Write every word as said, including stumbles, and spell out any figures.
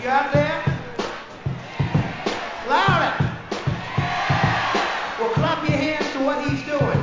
out there? Louder. Well, clap your hands to what he's doing.